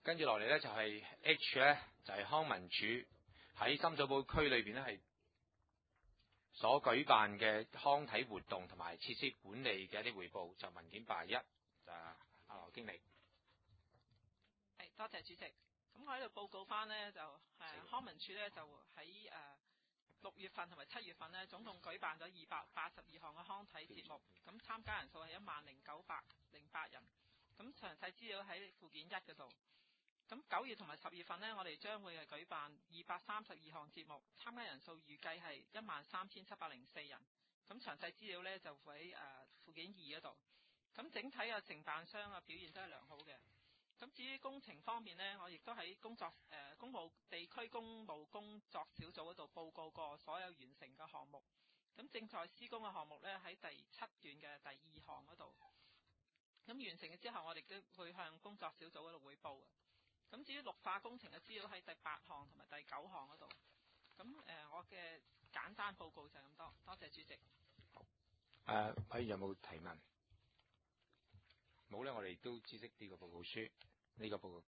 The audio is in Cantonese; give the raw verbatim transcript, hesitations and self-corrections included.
跟住落嚟咧就係 H 咧，就係康文署喺深水埗區裏邊咧係所舉辦嘅康體活動同埋設施管理嘅一啲彙報，就文件八一，就阿羅經理。 係，多謝主席。咁我喺度報告翻呢，就誒、呃、康文署咧就喺誒六月份同埋七月份呢，總共舉辦咗二百八十二項嘅康體節目，咁參加人數係一萬零九百零八人。咁詳細資料喺附件一嗰度。咁九月同埋十月份呢，我哋將會係舉辦二百三十二項節目，參加人數預計係一萬三千七百零四人。咁詳細資料呢，就喺誒、呃、附件二嗰度。咁整體嘅承辦商嘅表現都係良好嘅。咁至於工程方面呢，我亦都喺工作誒、呃、公務地區公務工作小組嗰度報告過所有完成嘅項目。咁正在施工嘅項目呢，喺第七段嘅第二項嗰度。咁完成嘅之後，我哋都會向工作小組嗰度匯報嘅。咁至於綠化工程嘅資料喺第八項同埋第九項嗰度。咁誒、呃，我嘅簡單報告就係咁多，多謝主席。 好。誒，委員有冇提問？冇咧，我哋都知悉呢個報告書，呢、這個報告。